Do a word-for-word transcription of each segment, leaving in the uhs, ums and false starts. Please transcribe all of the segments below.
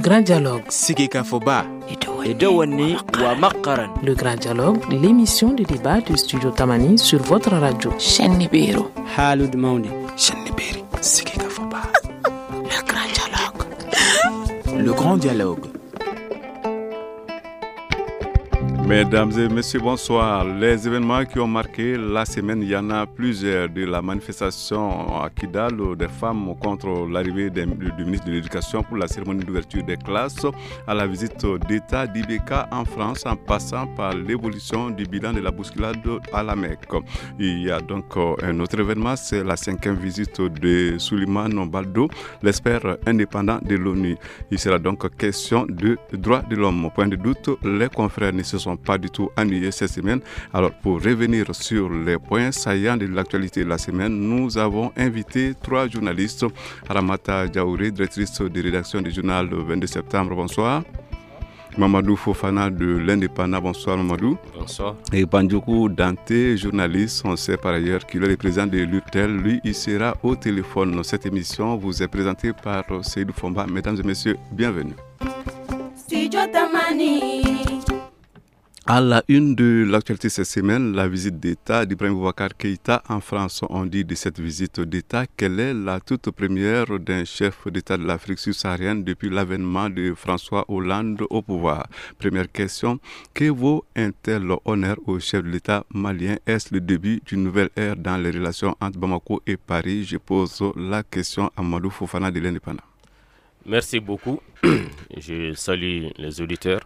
Grand Dialogue. Sigika Foba. Edouani wa Makaran. Le Grand Dialogue, l'émission de débat du studio Tamani sur votre radio. Chenibiro. Halud Mauni. Chenibiri. Sigika Foba. Le Grand Dialogue. Le Grand Dialogue. Mesdames et messieurs, bonsoir. Les événements qui ont marqué la semaine, il y en a plusieurs. De la manifestation à Kidal des femmes contre l'arrivée du ministre de l'Éducation pour la cérémonie d'ouverture des classes, à la visite d'État d'Ibeka en France, en passant par l'évolution du bilan de la bousculade à la Mecque. Il y a donc un autre événement, c'est la cinquième visite de Souleymane Baldo, l'expert indépendant de l'ONU. Il sera donc question de droits de l'homme. Au point de doute, les confrères ne se sont pas du tout ennuyés cette semaine. Alors, pour revenir sur les points saillants de l'actualité de la semaine, nous avons invité trois journalistes. Ramata Diaouré, directrice de rédaction du journal le vingt-deux septembre, bonsoir. Mamadou Fofana de l'Indépendant, bonsoir Mamadou. Bonsoir. Et Bandjoku Dante, journaliste, on sait par ailleurs qu'il est le président de l'U T E L. Lui, il sera au téléphone. Cette émission vous est présentée par Seydou Fomba. Mesdames et messieurs, bienvenue. Studio Tamani. À la une de l'actualité cette semaine, la visite d'État d'Ibrahim Boubacar Keïta en France. On dit de cette visite d'État qu'elle est la toute première d'un chef d'État de l'Afrique subsaharienne depuis l'avènement de François Hollande au pouvoir. Première question, que vaut un tel honneur au chef de l'État malien? Est-ce le début d'une nouvelle ère dans les relations entre Bamako et Paris? Je pose la question à Madou Fofana de l'Indépendant. Merci beaucoup. Je salue les auditeurs.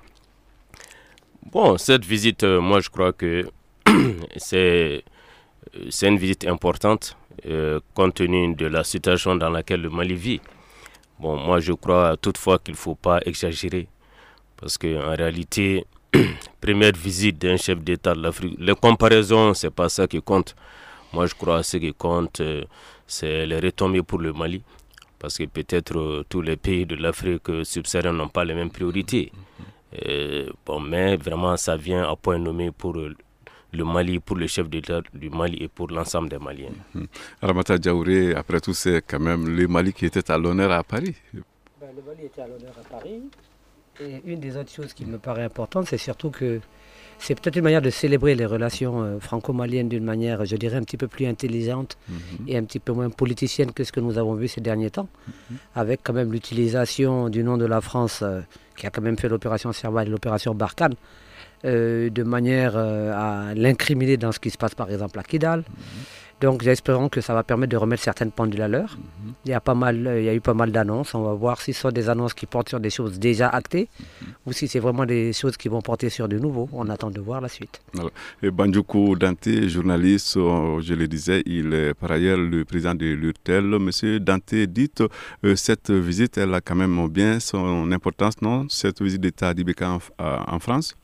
Bon, cette visite, euh, moi je crois que c'est, c'est une visite importante euh, compte tenu de la situation dans laquelle le Mali vit. Bon, moi je crois toutefois qu'il ne faut pas exagérer parce qu'en réalité, première visite d'un chef d'État de l'Afrique, les comparaisons, ce n'est pas ça qui compte. Moi je crois que ce qui compte, euh, c'est les retombées pour le Mali parce que peut-être euh, tous les pays de l'Afrique subsaharienne n'ont pas les mêmes priorités. Euh, bon, mais vraiment ça vient à point nommé pour euh, le Mali, pour le chef d'État du Mali et pour l'ensemble des Maliens. Mmh. Ramata Diaouré, après tout, c'est quand même le Mali qui était à l'honneur à Paris. Ben, le Mali était à l'honneur à Paris. Et une des autres choses qui me paraît importante, c'est surtout que c'est peut-être une manière de célébrer les relations euh, franco-maliennes d'une manière, je dirais, un petit peu plus intelligente mmh. et un petit peu moins politicienne que ce que nous avons vu ces derniers temps, mmh. avec quand même l'utilisation du nom de la France, euh, qui a quand même fait l'opération Serval et l'opération Barkhane, euh, de manière euh, à l'incriminer dans ce qui se passe par exemple à Kidal. Mmh. Donc j'espère que ça va permettre de remettre certaines pendules à l'heure. Mmh. Il y a pas mal, il y a eu pas mal d'annonces. On va voir si ce sont des annonces qui portent sur des choses déjà actées mmh. ou si c'est vraiment des choses qui vont porter sur du nouveau. On attend de voir la suite. Alors, et Bandjoku Dante, journaliste, je le disais, il est par ailleurs le président de l'U T E L. Monsieur Dante, dites, euh, cette visite, elle a quand même bien son importance, non? Cette visite d'État d'Ibeka en, en France?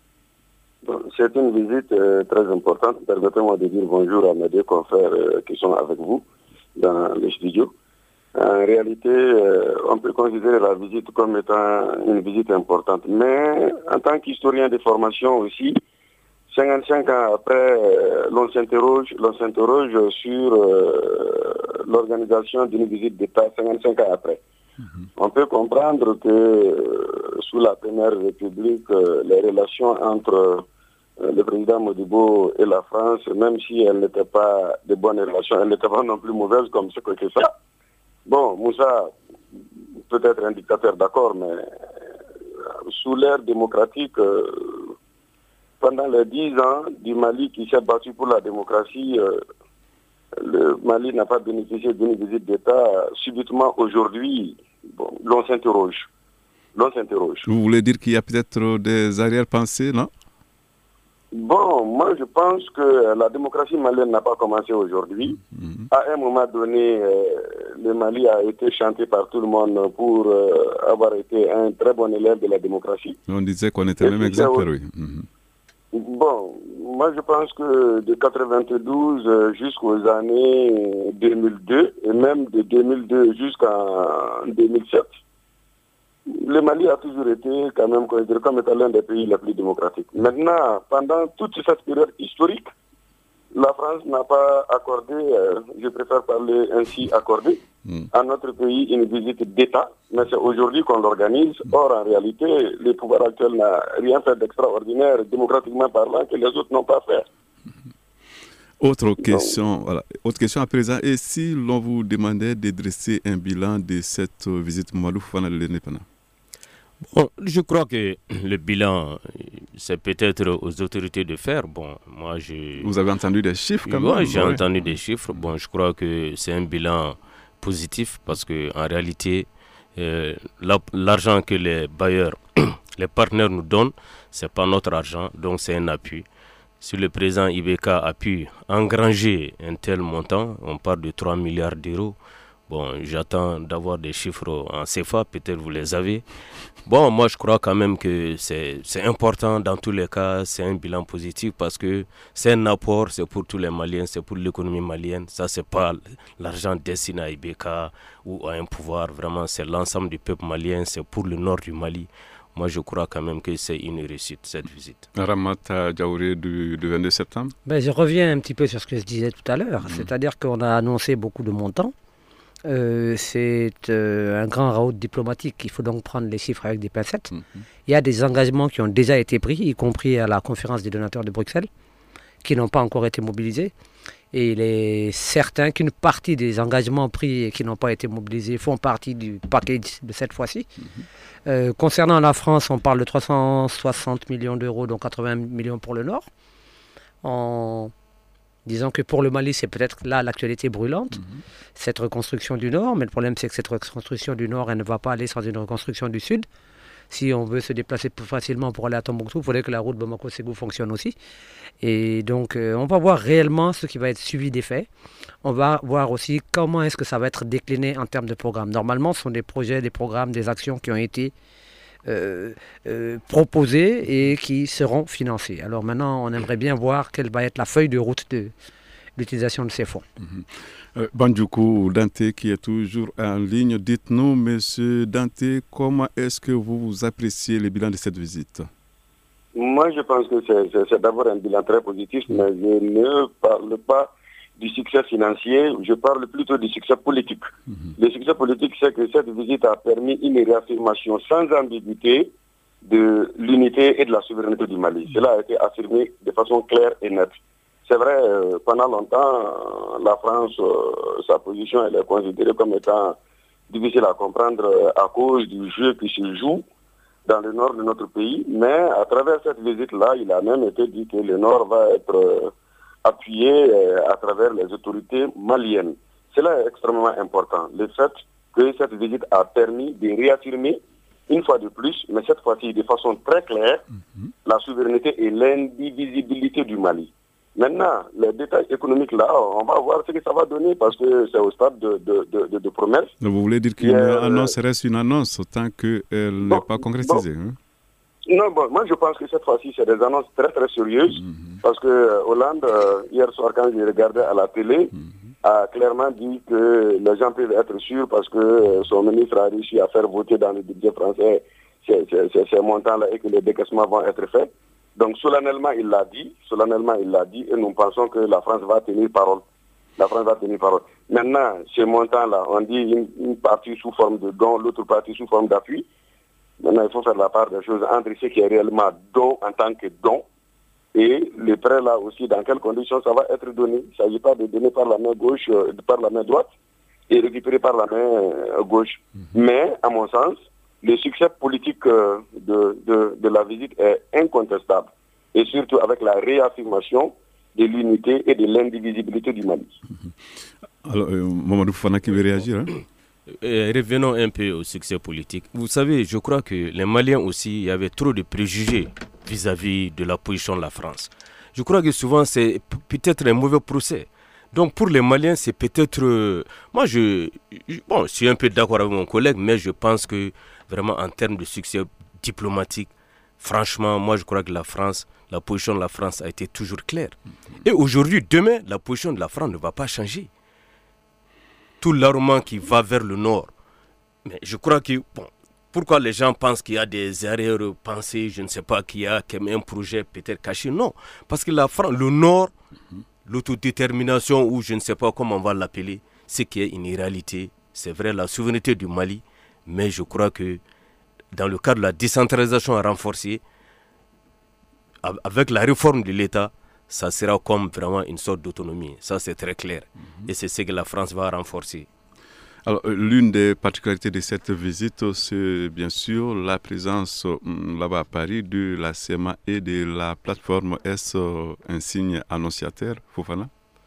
C'est une visite euh, très importante. Permettez-moi de dire bonjour à mes deux confrères euh, qui sont avec vous dans le studio. En réalité, euh, on peut considérer la visite comme étant une visite importante. Mais en tant qu'historien de formation aussi, cinquante-cinq ans après, euh, l'on s'interroge, l'on s'interroge sur euh, l'organisation d'une visite d'État cinquante-cinq ans après. Mm-hmm. On peut comprendre que euh, sous la Première République, euh, les relations entre euh, le président Modibo et la France, même si elles n'étaient pas de bonnes relations, elles n'étaient pas non plus mauvaises comme ce que c'est ça. Bon, Moussa, peut-être un dictateur, d'accord, mais euh, sous l'ère démocratique, euh, pendant les dix ans du Mali qui s'est battu pour la démocratie, euh, le Mali n'a pas bénéficié d'une visite d'État. Subitement, aujourd'hui, bon, l'on s'interroge. L'on s'interroge. Vous voulez dire qu'il y a peut-être des arrière-pensées, non? Bon, moi je pense que la démocratie malienne n'a pas commencé aujourd'hui. Mmh. À un moment donné, euh, le Mali a été chanté par tout le monde pour euh, avoir été un très bon élève de la démocratie. On disait qu'on était Et même exemplaire, oui. Mmh. Bon, moi je pense que de quatre-vingt-douze jusqu'aux années deux mille deux, et même de deux mille deux jusqu'en deux mille sept, le Mali a toujours été quand même considéré comme étant l'un des pays les plus démocratiques. Maintenant, pendant toute cette période historique, la France n'a pas accordé, euh, je préfère parler ainsi accordé, mmh. à notre pays une visite d'État, mais c'est aujourd'hui qu'on l'organise. Or, en réalité, le pouvoir actuel n'a rien fait d'extraordinaire, démocratiquement parlant, que les autres n'ont pas fait. Autre question, Donc, voilà. Autre question à présent. Et si l'on vous demandait de dresser un bilan de cette visite Mamadou Fofana de l'Indépendant? Bon, je crois que le bilan, c'est peut-être aux autorités de faire. Bon, moi, je... Vous avez entendu des chiffres quand ouais, même? J'ai ouais. entendu des chiffres. Bon, je crois que c'est un bilan positif parce qu'en réalité, euh, la, l'argent que les bailleurs, les partenaires nous donnent, ce n'est pas notre argent, donc c'est un appui. Si le président I B K a pu engranger un tel montant, on parle de trois milliards d'euros. Bon, j'attends d'avoir des chiffres en C F A, peut-être vous les avez. Bon, moi je crois quand même que c'est, c'est important dans tous les cas, c'est un bilan positif parce que c'est un apport, c'est pour tous les Maliens, c'est pour l'économie malienne. Ça, c'est pas l'argent destiné à I B K ou à un pouvoir, vraiment, c'est l'ensemble du peuple malien, c'est pour le nord du Mali. Moi, je crois quand même que c'est une réussite, cette visite. Ramata Diaouré du, du vingt-deux septembre. Ben, je reviens un petit peu sur ce que je disais tout à l'heure. Mmh. C'est-à-dire qu'on a annoncé beaucoup de montants. Euh, c'est euh, un grand raout diplomatique. Il faut donc prendre les chiffres avec des pincettes. Mmh. Il y a des engagements qui ont déjà été pris, y compris à la conférence des donateurs de Bruxelles, qui n'ont pas encore été mobilisés. Et il est certain qu'une partie des engagements pris et qui n'ont pas été mobilisés font partie du package de cette fois-ci. Mmh. Euh, concernant la France, on parle de trois cent soixante millions d'euros, dont quatre-vingts millions pour le Nord. En disant que pour le Mali, c'est peut-être là l'actualité brûlante, mmh. cette reconstruction du Nord. Mais le problème, c'est que cette reconstruction du Nord, elle ne va pas aller sans une reconstruction du Sud. Si on veut se déplacer plus facilement pour aller à Tombouctou, il faudrait que la route Bamako-Ségou fonctionne aussi. Et donc, euh, on va voir réellement ce qui va être suivi des faits. On va voir aussi comment est-ce que ça va être décliné en termes de programmes. Normalement, ce sont des projets, des programmes, des actions qui ont été euh, euh, proposés et qui seront financés. Alors maintenant, on aimerait bien voir quelle va être la feuille de route de l'utilisation de ces fonds. Mmh. Euh, Bandjoukou Dante qui est toujours en ligne. Dites-nous, Monsieur Dante, comment est-ce que vous appréciez le bilan de cette visite? Moi, je pense que c'est, c'est, c'est d'abord un bilan très positif, mais je ne parle pas du succès financier, je parle plutôt du succès politique. Mmh. Le succès politique, c'est que cette visite a permis une réaffirmation sans ambiguïté de l'unité et de la souveraineté du Mali. Mmh. Cela a été affirmé de façon claire et nette. C'est vrai, euh, pendant longtemps, la France, euh, sa position, elle est considérée comme étant difficile à comprendre euh, à cause du jeu qui se joue dans le nord de notre pays. Mais à travers cette visite-là, il a même été dit que le nord va être euh, appuyé euh, à travers les autorités maliennes. Cela est extrêmement important. Le fait que cette visite a permis de réaffirmer une fois de plus, mais cette fois-ci de façon très claire, mm-hmm. la souveraineté et l'indivisibilité du Mali. Maintenant, les détails économiques là, on va voir ce que ça va donner parce que c'est au stade de, de, de, de promesse. Donc vous voulez dire qu'une euh, annonce reste une annonce tant qu'elle bon, n'est pas concrétisée bon. hein? Non, bon, moi je pense que cette fois-ci c'est des annonces très très sérieuses mm-hmm. parce que euh, Hollande, euh, hier soir quand je regardais à la télé, mm-hmm. a clairement dit que les gens peuvent être sûrs parce que euh, son ministre a réussi à faire voter dans le budget français ces, ces, ces, ces montants-là et que les décaissements vont être faits. Donc solennellement il l'a dit, solennellement il l'a dit et nous pensons que la France va tenir parole. La France va tenir parole. Maintenant, ces montants-là, on dit une, une partie sous forme de don, l'autre partie sous forme d'appui. Maintenant, il faut faire la part des choses entre ce qui est réellement don en tant que don et le prêt là aussi, dans quelles conditions ça va être donné. Il ne s'agit pas de donner par la main gauche, euh, par la main droite et récupérer par la main euh, gauche. Mmh. Mais, à mon sens, le succès politique euh, de, de, de la visite est incontestable. Et surtout avec la réaffirmation de l'unité et de l'indivisibilité du Mali. Mmh. Alors, euh, Mamadou Fofana qui veut réagir hein? euh, Revenons un peu au succès politique. Vous savez, je crois que les Maliens aussi, il y avait trop de préjugés vis-à-vis de la position de la France. Je crois que souvent, c'est peut-être un mauvais procès. Donc pour les Maliens, c'est peut-être... Euh, moi, je, je, bon, je suis un peu d'accord avec mon collègue, mais je pense que vraiment en termes de succès diplomatique, franchement, moi je crois que la France, la position de la France a été toujours claire. Et aujourd'hui, demain, la position de la France ne va pas changer. Tout l'armement qui va vers le nord. Mais je crois que... Bon, pourquoi les gens pensent qu'il y a des erreurs pensées, je ne sais pas, qu'il y a un projet peut-être caché? Non, parce que la France, le nord, l'autodétermination, ou je ne sais pas comment on va l'appeler, c'est qu'il y a une réalité c'est vrai, la souveraineté du Mali, mais je crois que dans le cadre de la décentralisation renforcée, avec la réforme de l'État, ça sera comme vraiment une sorte d'autonomie. Ça, c'est très clair. Mm-hmm. Et c'est ce que la France va renforcer. Alors, l'une des particularités de cette visite, c'est bien sûr la présence là-bas à Paris de la C E M A et de la plateforme. Est-ce un signe annonciateur, Fofana?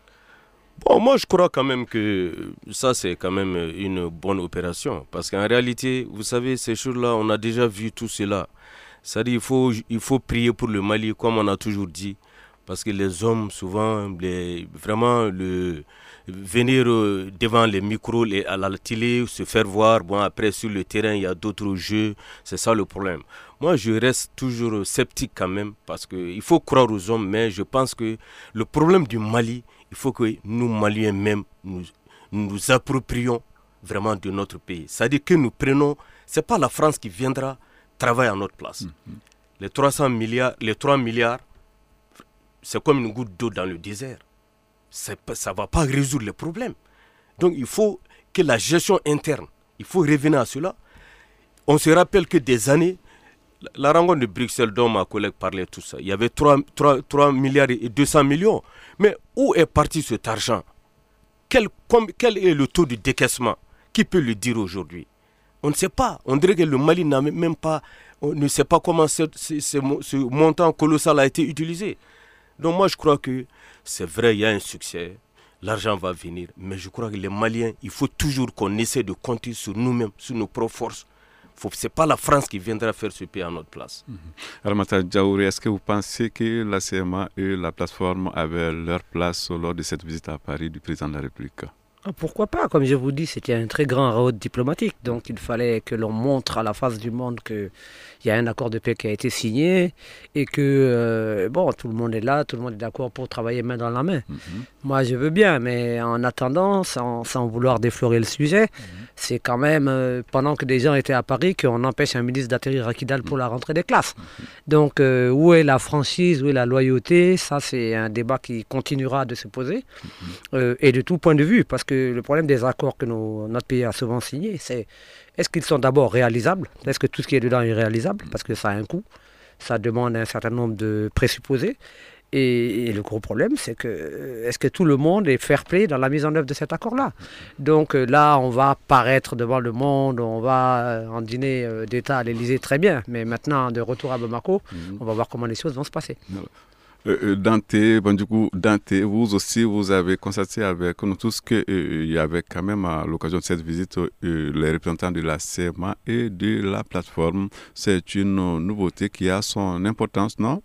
Bon, moi, je crois quand même que ça, c'est quand même une bonne opération. Parce qu'en réalité, vous savez, ces choses-là, on a déjà vu tout cela. C'est-à-dire qu'il faut, il faut prier pour le Mali, comme on a toujours dit. Parce que les hommes, souvent, les, vraiment, le, venir devant les micros, les, à la télé, se faire voir. Bon, après, sur le terrain, il y a d'autres jeux. C'est ça le problème. Moi, je reste toujours sceptique quand même. Parce qu'il faut croire aux hommes. Mais je pense que le problème du Mali, il faut que nous, Maliens même, nous nous approprions vraiment de notre pays. C'est-à-dire que nous prenons, ce n'est pas la France qui viendra travailler à notre place. Mm-hmm. Les trois cents milliards, les trois milliards, c'est comme une goutte d'eau dans le désert. C'est, ça ne va pas résoudre les problèmes. Donc il faut que la gestion interne, il faut revenir à cela. On se rappelle que des années, la rencontre de Bruxelles dont ma collègue parlait, tout ça, il y avait trois milliards et deux cents millions. Mais où est parti cet argent? quel, com, quel est le taux de décaissement? Qui peut le dire aujourd'hui? On ne sait pas. On dirait que le Mali n'a même pas, on ne sait pas comment ce, ce, ce, ce montant colossal a été utilisé. Donc moi je crois que c'est vrai, il y a un succès, l'argent va venir, mais je crois que les Maliens, il faut toujours qu'on essaie de compter sur nous-mêmes, sur nos propres forces. Ce n'est pas la France qui viendra faire ce pays à notre place. Mm-hmm. Ramata Diaouré, est-ce que vous pensez que la C E M A et la plateforme avaient leur place lors de cette visite à Paris du président de la République? Pourquoi pas? Comme je vous dis, c'était un très grand rôle diplomatique. Donc il fallait que l'on montre à la face du monde qu'il y a un accord de paix qui a été signé et que euh, bon, tout le monde est là, tout le monde est d'accord pour travailler main dans la main. Mm-hmm. Moi, je veux bien, mais en attendant, sans, sans vouloir déflorer le sujet, mm-hmm. c'est quand même euh, pendant que des gens étaient à Paris qu'on empêche un ministre d'atterrir à Kidal pour la rentrée des classes. Mm-hmm. Donc euh, où est la franchise, où est la loyauté? Ça, c'est un débat qui continuera de se poser mm-hmm. euh, et de tout point de vue, parce que le problème des accords que nos, notre pays a souvent signés, c'est est-ce qu'ils sont d'abord réalisables? Est-ce que tout ce qui est dedans est réalisable? Parce que ça a un coût, ça demande un certain nombre de présupposés. Et, et le gros problème, c'est que est-ce que tout le monde est fair-play dans la mise en œuvre de cet accord-là? Donc là, on va paraître devant le monde, on va en dîner d'État à l'Élysée, très bien. Mais maintenant, de retour à Bamako, mmh. on va voir comment les choses vont se passer. Euh, Dante, bon, du coup, Dante, vous aussi, vous avez constaté avec nous tous qu'il euh, y avait quand même à l'occasion de cette visite euh, les représentants de la C E M A et de la plateforme. C'est une nouveauté qui a son importance, non?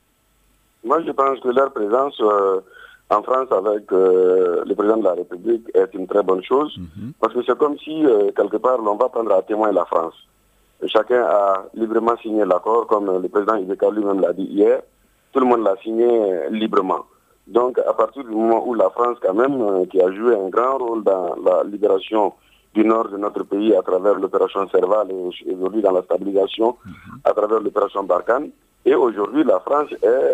Moi, je pense que leur présence euh, en France avec euh, le président de la République est une très bonne chose, mm-hmm. parce que c'est comme si, euh, quelque part, l'on va prendre à témoin la France. Et chacun a librement signé l'accord, comme le président Ibeka lui-même l'a dit hier. Tout le monde l'a signé librement. Donc, à partir du moment où la France, quand même, euh, qui a joué un grand rôle dans la libération du nord de notre pays à travers l'opération Serval et aujourd'hui dans la stabilisation mm-hmm. à travers l'opération Barkhane, et aujourd'hui, la France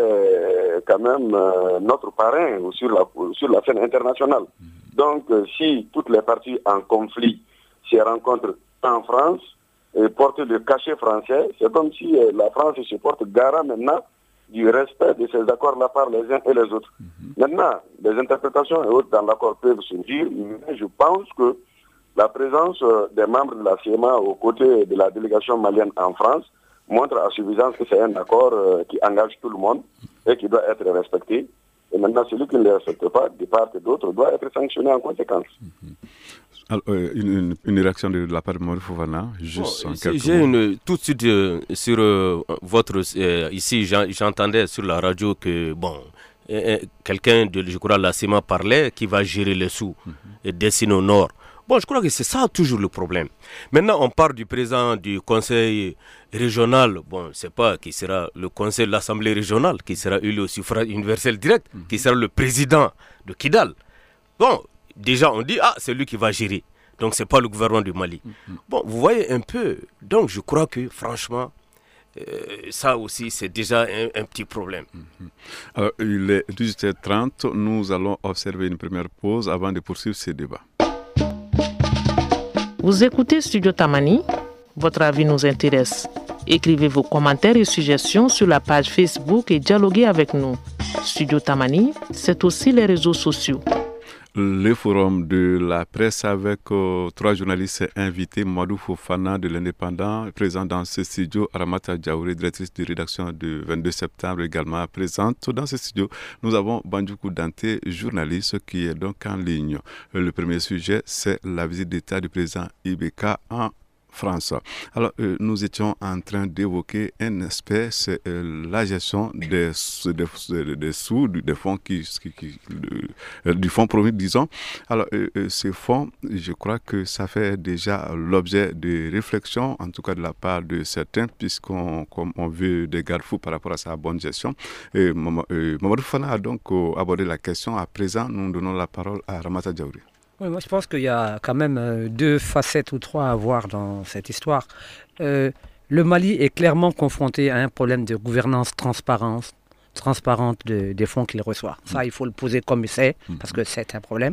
est quand même euh, notre parrain sur la, sur la scène internationale. Mm-hmm. Donc, euh, si toutes les parties en conflit se rencontrent en France et portent le cachet français, c'est comme si euh, la France se porte garant maintenant du respect de ces accords-là par les uns et les autres. Mm-hmm. Maintenant, des interprétations et autres dans l'accord peuvent surgir, mais je pense que la présence euh, des membres de la C E M A aux côtés de la délégation malienne en France montre à suffisance que c'est un accord euh, qui engage tout le monde et qui doit être respecté. Et maintenant, celui qui ne le respecte pas, de part et d'autre, doit être sanctionné en conséquence. Mm-hmm. Alors, euh, une, une réaction de, de la part de Maurice Fofana, juste bon, en quelques j'ai une, tout de suite euh, sur euh, votre... Euh, ici, j'entendais sur la radio que, bon, euh, quelqu'un de, je crois, la C E M A parlait qui va gérer les sous mm-hmm. et dessiner au nord. Bon, je crois que c'est ça toujours le problème. Maintenant, on parle du président du conseil régional. Bon, c'est pas qui sera le conseil de l'Assemblée régionale, qui sera élu au suffrage universel direct, mm-hmm. qui sera le président de Kidal. Bon, déjà, on dit, ah, c'est lui qui va gérer. Donc, ce n'est pas le gouvernement du Mali. Mm-hmm. Bon, vous voyez un peu. Donc, je crois que, franchement, euh, ça aussi, c'est déjà un, un petit problème. Mm-hmm. Alors, il est dix-huit heures trente. Nous allons observer une première pause avant de poursuivre ce débat. Vous écoutez Studio Tamani? Votre avis nous intéresse. Écrivez vos commentaires et suggestions sur la page Facebook et dialoguez avec nous. Studio Tamani, c'est aussi les réseaux sociaux. Le forum de la presse avec euh, trois journalistes invités, Mamadou Fofana de l'Indépendant, présent dans ce studio, Ramata Diaouré, directrice de rédaction du vingt-deux septembre, également présente dans ce studio. Nous avons Bandjoukou Dante, journaliste, qui est donc en ligne. Le premier sujet, c'est la visite d'État du président Ibeka en France. Alors, euh, nous étions en train d'évoquer un aspect, c'est euh, la gestion des, des, des sous, des fonds qui, qui, qui de, du fonds promis, disons. Alors, euh, euh, ces fonds, je crois que ça fait déjà l'objet de réflexion, en tout cas de la part de certains, puisqu'on comme on veut des garde-fous par rapport à sa bonne gestion. Et Mamadou Fana a donc euh, abordé la question. À présent, nous donnons la parole à Ramata Diaouré. Oui, moi je pense qu'il y a quand même euh, deux facettes ou trois à voir dans cette histoire. Euh, le Mali est clairement confronté à un problème de gouvernance transparente, transparente de, des fonds qu'il reçoit. Ça, il faut le poser comme c'est, parce que c'est un problème.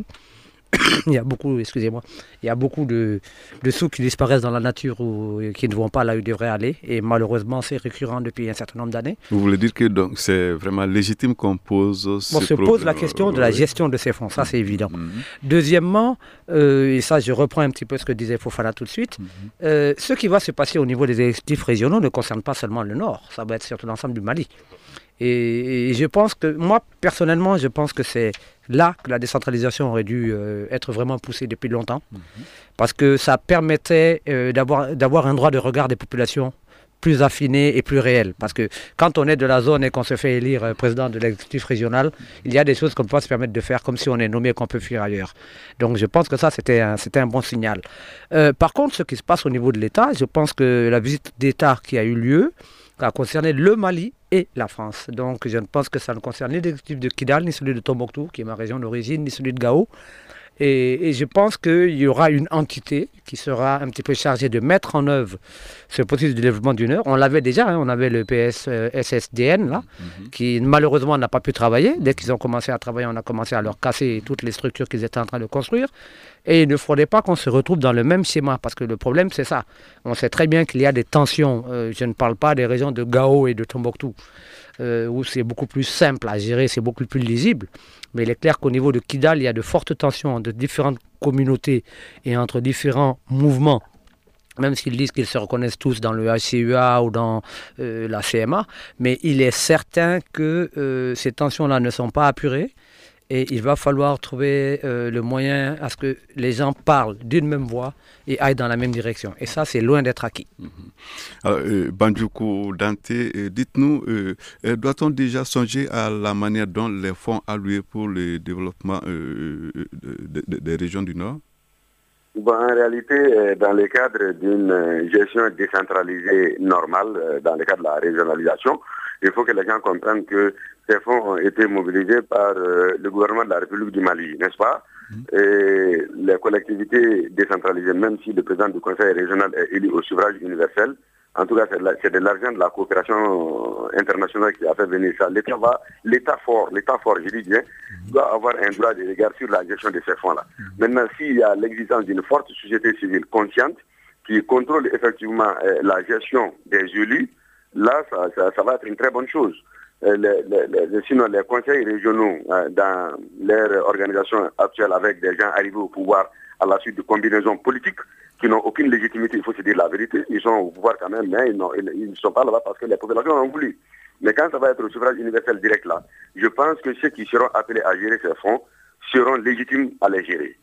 il y a beaucoup, excusez-moi, il y a beaucoup de, de sous qui disparaissent dans la nature ou qui ne vont pas là où ils devraient aller. Et malheureusement, c'est récurrent depuis un certain nombre d'années. Vous voulez dire que donc, c'est vraiment légitime qu'on pose ce On se problème. pose la question de la gestion de ces fonds, ça c'est évident. Mm-hmm. Deuxièmement, euh, et ça je reprends un petit peu ce que disait Fofana tout de suite, mm-hmm. euh, ce qui va se passer au niveau des exécutifs régionaux ne concerne pas seulement le Nord, ça va être surtout l'ensemble du Mali. Et, et je pense que, moi personnellement, je pense que c'est là que la décentralisation aurait dû euh, être vraiment poussée depuis longtemps, mmh. parce que ça permettait euh, d'avoir, d'avoir un droit de regard des populations plus affiné et plus réel. Parce que quand on est de la zone et qu'on se fait élire euh, président de l'exécutif régional, il y a des choses qu'on peut pas se permettre de faire comme si on est nommé et qu'on peut fuir ailleurs. Donc je pense que ça, c'était un, c'était un bon signal. Euh, par contre, ce qui se passe au niveau de l'État, je pense que la visite d'État qui a eu lieu a concerné le Mali et la France. Donc je ne pense que ça ne concerne ni l'exécutif de Kidal, ni celui de Tombouctou, qui est ma région d'origine, ni celui de Gao. Et, et je pense qu'il y aura une entité qui sera un petit peu chargée de mettre en œuvre ce processus de développement du Nord. On l'avait déjà, hein, on avait le P S S S D N, là, mm-hmm. qui malheureusement n'a pas pu travailler. Dès qu'ils ont commencé à travailler, on a commencé à leur casser toutes les structures qu'ils étaient en train de construire. Et il ne faudrait pas qu'on se retrouve dans le même schéma, parce que le problème, c'est ça. On sait très bien qu'il y a des tensions. Euh, je ne parle pas des régions de Gao et de Tombouctou, euh, où c'est beaucoup plus simple à gérer, c'est beaucoup plus lisible. Mais il est clair qu'au niveau de Kidal, il y a de fortes tensions entre différentes communautés et entre différents mouvements, même s'ils disent qu'ils se reconnaissent tous dans le H C U A ou dans euh, la C M A. Mais il est certain que euh, ces tensions-là ne sont pas apurées. Et il va falloir trouver euh, le moyen à ce que les gens parlent d'une même voix et aillent dans la même direction. Et ça, c'est loin d'être acquis. Mmh. Alors, euh, Bandjoukou Dante, euh, dites-nous, euh, euh, doit-on déjà songer à la manière dont les fonds alloués pour le développement euh, de, de, des régions du Nord? Bon, en réalité, dans le cadre d'une gestion décentralisée normale, dans le cadre de la régionalisation, il faut que les gens comprennent que ces fonds ont été mobilisés par euh, le gouvernement de la République du Mali, n'est-ce pas? Mmh. Et les collectivités décentralisées, même si le président du conseil régional est élu au suffrage universel, en tout cas c'est de, la, c'est de l'argent de la coopération internationale qui a fait venir ça. L'État va, l'État fort, l'État fort, je dis bien, mmh. doit avoir un droit de regard sur la gestion de ces fonds-là. Mmh. Maintenant, s'il y a l'existence d'une forte société civile consciente qui contrôle effectivement euh, la gestion des élus, là, ça, ça, ça va être une très bonne chose. Euh, les, les, les, sinon, les conseils régionaux, euh, dans leur organisation actuelle, avec des gens arrivés au pouvoir à la suite de combinaisons politiques qui n'ont aucune légitimité, il faut se dire la vérité. Ils sont au pouvoir quand même, mais ils, ils ne sont pas là-bas parce que les populations ont voulu. Mais quand ça va être au suffrage universel direct là, je pense que ceux qui seront appelés à gérer ces fonds seront légitimes à les gérer.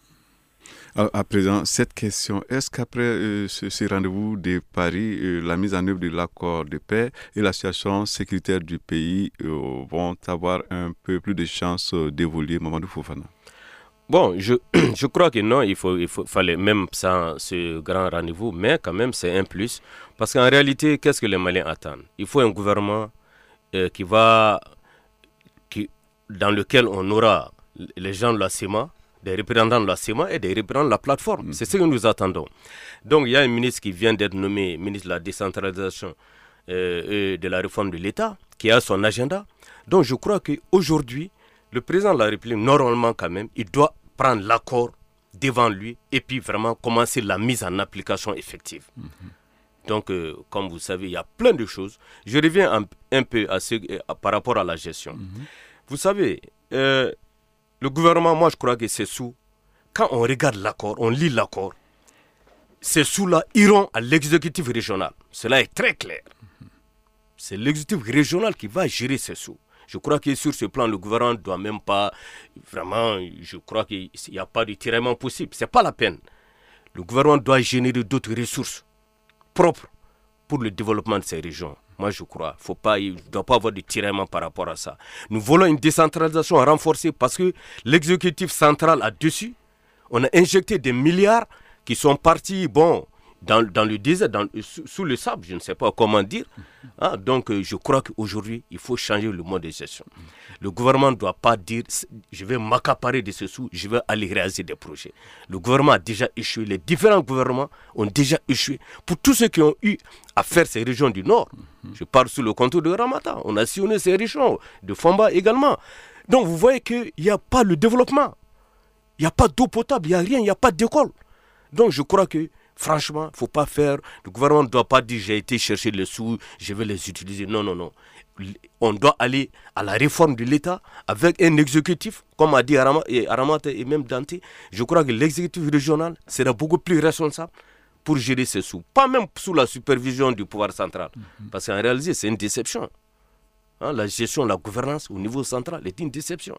À, à présent, cette question, est-ce qu'après euh, ce, ce rendez-vous de Paris, euh, la mise en œuvre de l'accord de paix et la situation sécuritaire du pays euh, vont avoir un peu plus de chances euh, d'évoluer, Mamadou Fofana? Bon, je, je crois que non, il faut, il faut, fallait même sans ce grand rendez-vous, mais quand même c'est un plus. Parce qu'en réalité, qu'est-ce que les Maliens attendent? Il faut un gouvernement euh, qui va, qui, dans lequel on aura les gens de la C E M A, des représentants de la C E M A et des représentants de la plateforme. Mmh. C'est ce que nous attendons. Donc il y a un ministre qui vient d'être nommé ministre de la décentralisation euh, et de la réforme de l'État, qui a son agenda. Donc je crois qu'aujourd'hui, le président de la République, normalement quand même, il doit prendre l'accord devant lui et puis vraiment commencer la mise en application effective. Mm-hmm. Donc, euh, comme vous savez, il y a plein de choses. Je reviens un, un peu à ce, à, par rapport à la gestion. Mm-hmm. Vous savez, euh, le gouvernement, moi je crois que ces sous, quand on regarde l'accord, on lit l'accord, ces sous-là iront à l'exécutif régional. Cela est très clair. Mm-hmm. C'est l'exécutif régional qui va gérer ces sous. Je crois que sur ce plan, le gouvernement ne doit même pas, vraiment, je crois qu'il n'y a pas de tiraillement possible. Ce n'est pas la peine. Le gouvernement doit générer d'autres ressources propres pour le développement de ces régions. Moi, je crois. Faut pas, il ne doit pas avoir de tiraillement par rapport à ça. Nous voulons une décentralisation renforcée parce que l'exécutif central a dessus. On a injecté des milliards qui sont partis, bon, dans, dans le désert, dans, sous, sous le sable, je ne sais pas comment dire. Hein, donc, euh, je crois qu'aujourd'hui, il faut changer le mode de gestion. Le gouvernement ne doit pas dire, je vais m'accaparer de ce sous, je vais aller réaliser des projets. Le gouvernement a déjà échoué, les différents gouvernements ont déjà échoué. Pour tous ceux qui ont eu à faire ces régions du Nord, je parle sous le contour de Ramata, on a sillonné ces régions, de Famba également. Donc, vous voyez qu'il n'y a pas le développement. Il n'y a pas d'eau potable, il n'y a rien, il n'y a pas d'école. Donc, je crois que franchement, il ne faut pas faire, le gouvernement ne doit pas dire j'ai été chercher les sous, je vais les utiliser. Non, non, non. On doit aller à la réforme de l'État avec un exécutif, comme a dit Aramata et même Dante. Je crois que l'exécutif régional sera beaucoup plus responsable pour gérer ces sous. Pas même sous la supervision du pouvoir central. Mm-hmm. Parce qu'en réalité, c'est une déception. Hein, la gestion, la gouvernance au niveau central est une déception.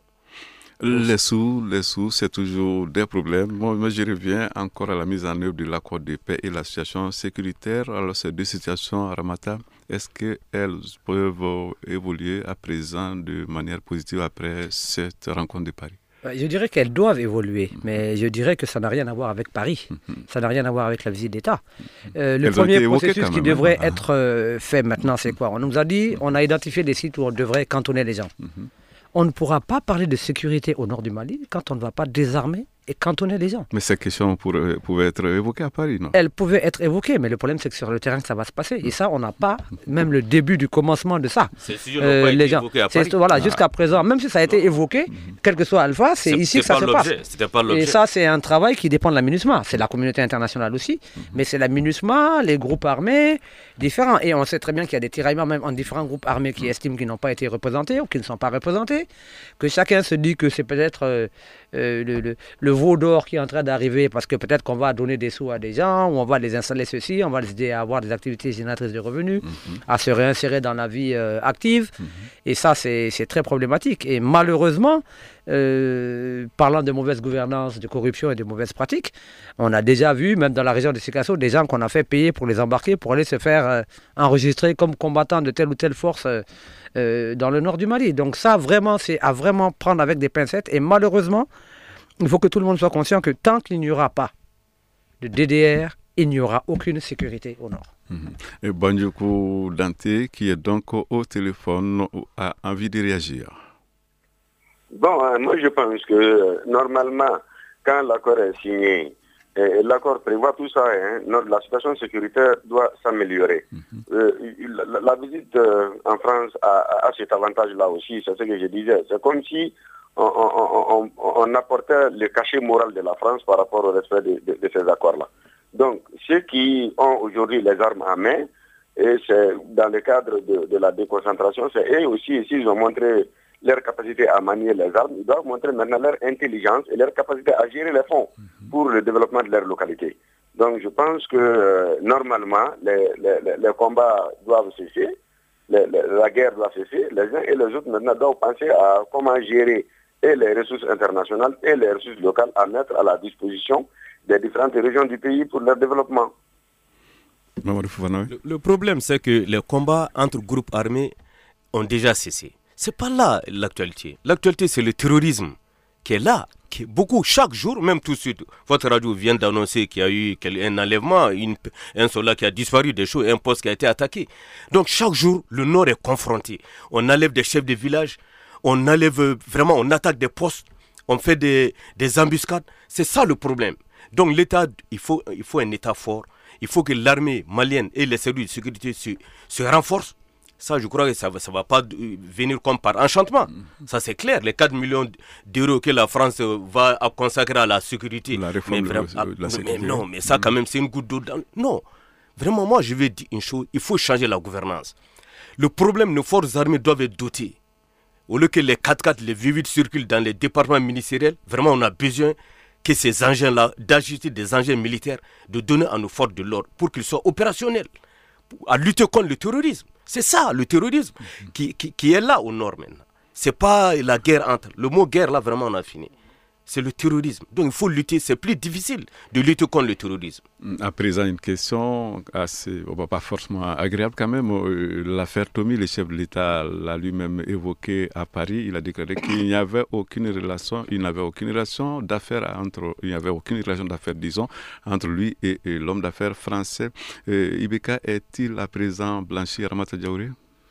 Les sous, les sous, c'est toujours des problèmes. Bon, moi, je reviens encore à la mise en œuvre de l'accord de paix et la situation sécuritaire. Alors, ces deux situations, Aramata, est-ce qu'elles peuvent évoluer à présent de manière positive après cette rencontre de Paris? Je dirais qu'elles doivent évoluer, mais je dirais que ça n'a rien à voir avec Paris. Mm-hmm. Ça n'a rien à voir avec la visite d'État. Euh, le Elles premier processus qui devrait ah. être euh, fait maintenant, c'est quoi? On nous a dit, on a identifié des sites où on devrait cantonner les gens. Mm-hmm. On ne pourra pas parler de sécurité au nord du Mali quand on ne va pas désarmer et cantonner les gens. Mais ces questions pourraient, pouvaient être évoquées à Paris, non? Elles pouvaient être évoquées, mais le problème c'est que sur le terrain ça va se passer. Et ça, on n'a pas même le début du commencement de ça. C'est si euh, les gens. À Paris. Voilà, ah. jusqu'à présent, même si ça a été évoqué, mm-hmm. quel que soit Alpha, c'est, c'est ici que ça se passe. Pas et ça, c'est un travail qui dépend de la MINUSMA. C'est la communauté internationale aussi, mm-hmm. mais c'est la MINUSMA, les groupes armés, différents. Et on sait très bien qu'il y a des tiraillements même en différents groupes armés qui mm-hmm. estiment qu'ils n'ont pas été représentés ou qui ne sont pas représentés, que chacun se dit que c'est peut-être euh, euh, le, le, le veau d'or qui est en train d'arriver parce que peut-être qu'on va donner des sous à des gens, ou on va les installer ceci, on va les aider à avoir des activités génératrices de revenus, mm-hmm. à se réinsérer dans la vie euh, active. Mm-hmm. Et ça, c'est, c'est très problématique. Et malheureusement, euh, parlant de mauvaise gouvernance, de corruption et de mauvaises pratiques, on a déjà vu, même dans la région de Sikasso, des gens qu'on a fait payer pour les embarquer, pour aller se faire euh, enregistrer comme combattants de telle ou telle force euh, euh, dans le nord du Mali. Donc ça, vraiment, c'est à vraiment prendre avec des pincettes. Et malheureusement, il faut que tout le monde soit conscient que tant qu'il n'y aura pas de D D R, il n'y aura aucune sécurité au nord. Mmh. Et Bandjoku Dante, qui est donc au téléphone, a envie de réagir. Bon, euh, moi je pense que euh, normalement, quand l'accord est signé, et l'accord prévoit tout ça, hein, notre, la situation sécuritaire doit s'améliorer. Mmh. Euh, la, la visite euh, en France a, a cet avantage-là aussi, c'est ce que je disais. C'est comme si on, on, on, on apportait le cachet moral de la France par rapport au respect de, de, de ces accords-là. Donc, ceux qui ont aujourd'hui les armes à main, et c'est dans le cadre de, de la déconcentration, c'est eux aussi, s'ils ont montré leur capacité à manier les armes, ils doivent montrer maintenant leur intelligence et leur capacité à gérer les fonds pour le développement de leur localité. Donc, je pense que euh, normalement, les, les, les combats doivent cesser, les, les, la guerre doit cesser, les uns et les autres maintenant doivent penser à comment gérer et les ressources internationales et les ressources locales à mettre à la disposition des différentes régions du pays pour leur développement. Le, le problème, c'est que les combats entre groupes armés ont déjà cessé. Ce n'est pas là l'actualité. L'actualité, c'est le terrorisme qui est là, qui est beaucoup, chaque jour, même tout de suite. Votre radio vient d'annoncer qu'il y a eu un enlèvement, une, un soldat qui a disparu, des choses, un poste qui a été attaqué. Donc chaque jour, le Nord est confronté. On enlève des chefs de village, on enlève vraiment, on attaque des postes, on fait des, des embuscades. C'est ça le problème. Donc l'État, il faut, il faut un État fort. Il faut que l'armée malienne et les services de sécurité se, se renforcent. Ça, je crois que ça ne va, va pas venir comme par enchantement. Mm-hmm. Ça, c'est clair. Les quatre millions d'euros que la France va consacrer à la sécurité. La réforme mais vraiment, de la sécurité. Mais non, mais ça, quand même, c'est une goutte d'eau dans... Non. Vraiment, moi, je vais dire une chose. Il faut changer la gouvernance. Le problème, nos forces armées doivent être dotées. Au lieu que les quatre-quatre, les V huit circulent dans les départements ministériels, vraiment, on a besoin que ces engins-là, d'ajuster des engins militaires, de donner à nos forces de l'ordre pour qu'ils soient opérationnels, à lutter contre le terrorisme. C'est ça, le terrorisme, mmh. qui, qui, qui est là au nord maintenant. Ce n'est pas la guerre entre. Le mot guerre, là, vraiment, on a fini. C'est le terrorisme. Donc, il faut lutter. C'est plus difficile de lutter contre le terrorisme. À présent, une question assez, bon, pas forcément agréable quand même. L'affaire Tomi, le chef de l'État l'a lui-même évoqué à Paris. Il a déclaré qu'il n'y avait aucune relation, il n'avait aucune relation d'affaires entre, il n'y avait aucune relation d'affaires, disons, entre lui et, et l'homme d'affaires français. Euh, Ibeka est-il à présent blanchi, Ramata Diaouré?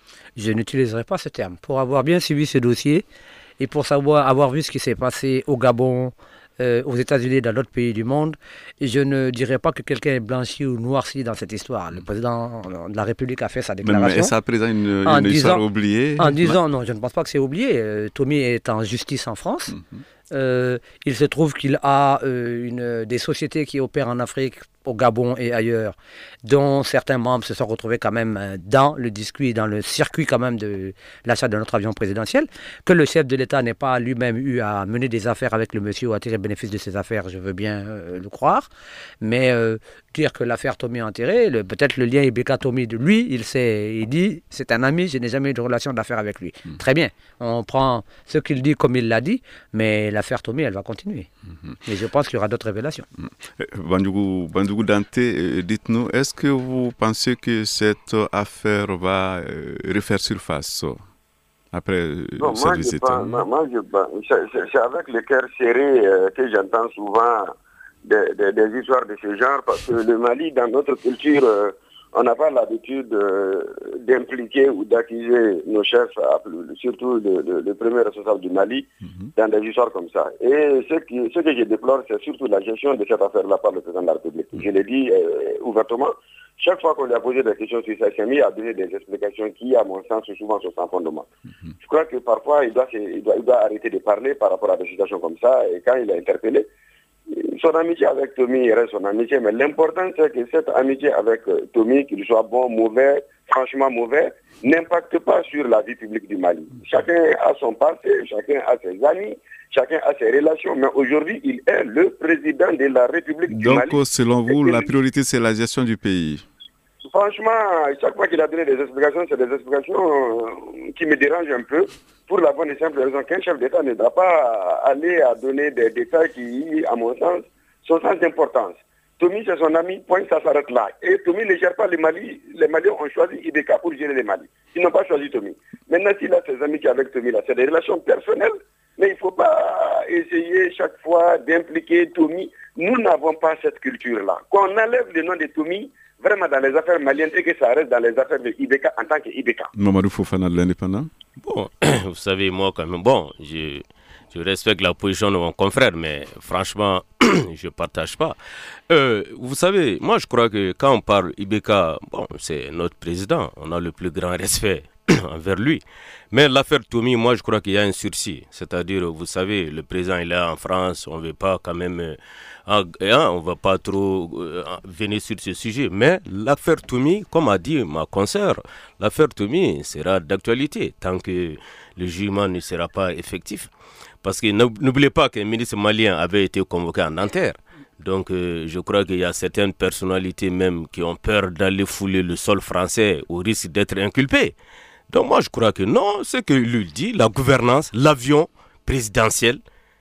Je n'utiliserai pas ce terme. Pour avoir bien suivi ce dossier, et pour savoir, avoir vu ce qui s'est passé au Gabon, euh, aux États-Unis et dans d'autres pays du monde, je ne dirais pas que quelqu'un est blanchi ou noirci dans cette histoire. Le président de la République a fait sa déclaration. Mais, mais est-ce à présent une, une histoire oubliée? En disant, non, je ne pense pas que c'est oublié. Euh, Tomi est en justice en France. Mm-hmm. Euh, il se trouve qu'il a euh, une, des sociétés qui opèrent en Afrique, au Gabon et ailleurs, dont certains membres se sont retrouvés quand même dans le discuit, dans le circuit quand même de l'achat de notre avion présidentiel, que le chef de l'État n'ait pas lui-même eu à mener des affaires avec le monsieur ou à tirer bénéfice de ses affaires, je veux bien euh, le croire, mais euh, dire que l'affaire Tomi a enterré, le, peut-être le lien Ibeka Tomi de lui, il sait, il dit, c'est un ami, je n'ai jamais eu de relation d'affaires avec lui. Mmh. Très bien, on prend ce qu'il dit comme il l'a dit, mais l'affaire Tomi, elle va continuer. Mmh. Et je pense qu'il y aura d'autres révélations. Mmh. Bandougou, Bandougou Dante, dites-nous, est-ce que vous pensez que cette affaire va euh, refaire surface après euh, non, cette moi, visite? Pas, moi, moi, je, c'est, c'est avec le cœur serré euh, que j'entends souvent des, des, des histoires de ce genre, parce que le Mali, dans notre culture, euh, on n'a pas l'habitude euh, d'impliquer ou d'accuser nos chefs, surtout le, le, le premier responsable du Mali, mm-hmm. dans des histoires comme ça. Et ce, qui, ce que je déplore, c'est surtout la gestion de cette affaire-là par le président de la République. Je l'ai dit euh, ouvertement, chaque fois qu'on lui a posé des questions sur ça, il s'est mis à donner des explications qui, à mon sens, souvent sont sans fondement. Mm-hmm. Je crois que parfois, il doit, il, doit, il doit arrêter de parler par rapport à des situations comme ça, et quand il est interpellé, son amitié avec Tomi reste son amitié, mais l'important c'est que cette amitié avec Tomi, qu'il soit bon, mauvais, franchement mauvais, n'impacte pas sur la vie publique du Mali. Chacun a son passé, chacun a ses amis, chacun a ses relations, mais aujourd'hui il est le président de la République du Donc, Mali. Donc selon vous, la priorité c'est la gestion du pays? Franchement, chaque fois qu'il a donné des explications, c'est des explications qui me dérangent un peu, pour la bonne et simple raison qu'un chef d'État ne doit pas aller à donner des détails qui, à mon sens, sont sans importance. Tomi, c'est son ami, point, ça s'arrête là. Et Tomi ne gère pas le Mali. Les Maliens ont choisi Ibeka pour gérer le Mali. Ils n'ont pas choisi Tomi. Maintenant, s'il a ses amis qui avec Tomi, là, c'est des relations personnelles, mais il ne faut pas essayer chaque fois d'impliquer Tomi. Nous n'avons pas cette culture-là. Qu'on enlève le nom de Tomi, vraiment dans les affaires maliennes et que ça reste dans les affaires de Ibeka en tant qu'Ibeka. Mamadou Fofana de l'Indépendant. Bon, vous savez, moi quand même, bon, je, je respecte la position de mon confrère, mais franchement, je ne partage pas. Euh, vous savez, moi je crois que quand on parle Ibeka, bon, c'est notre président, on a le plus grand respect envers lui. Mais l'affaire Tomi, moi je crois qu'il y a un sursis. C'est-à-dire, vous savez, le président il est en France, on ne veut pas quand même... Euh, hein, on ne va pas trop euh, venir sur ce sujet. Mais l'affaire Tomi, comme a dit ma consoeur, l'affaire Tomi sera d'actualité tant que le jugement ne sera pas effectif. Parce que n'oubliez pas qu'un ministre malien avait été convoqué en Nanterre. Donc euh, je crois qu'il y a certaines personnalités même qui ont peur d'aller fouler le sol français au risque d'être inculpés. Donc moi je crois que non, ce qu'il lui dit, la gouvernance, l'avion présidentiel,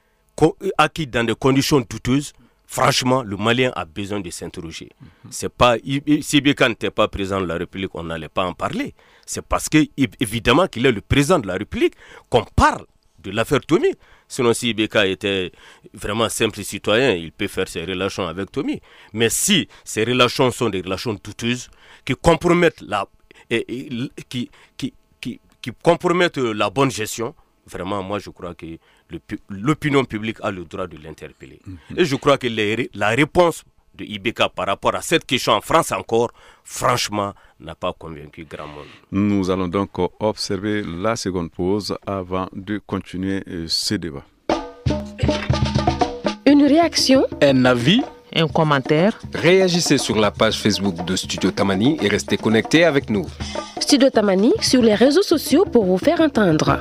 acquis dans des conditions douteuses, franchement, le Malien a besoin de s'interroger. Mm-hmm. C'est pas, si Ibeka n'était pas président de la République, on n'allait pas en parler. C'est parce que, évidemment, qu'il est le président de la République qu'on parle de l'affaire Tomi. Sinon, si Ibeka était vraiment simple citoyen, il peut faire ses relations avec Tomi. Mais si ces relations sont des relations douteuses, qui compromettent la, et, et, qui, qui, qui, qui compromettent la bonne gestion, vraiment, moi, je crois que le, l'opinion publique a le droit de l'interpeller. Mm-hmm. Et je crois que les, la réponse de Ibeka par rapport à cette question en France encore, franchement, n'a pas convaincu grand monde. Nous allons donc observer la seconde pause avant de continuer ce débat. Une réaction, un avis, un commentaire. Réagissez sur la page Facebook de Studio Tamani et restez connectés avec nous. Studio Tamani sur les réseaux sociaux pour vous faire entendre.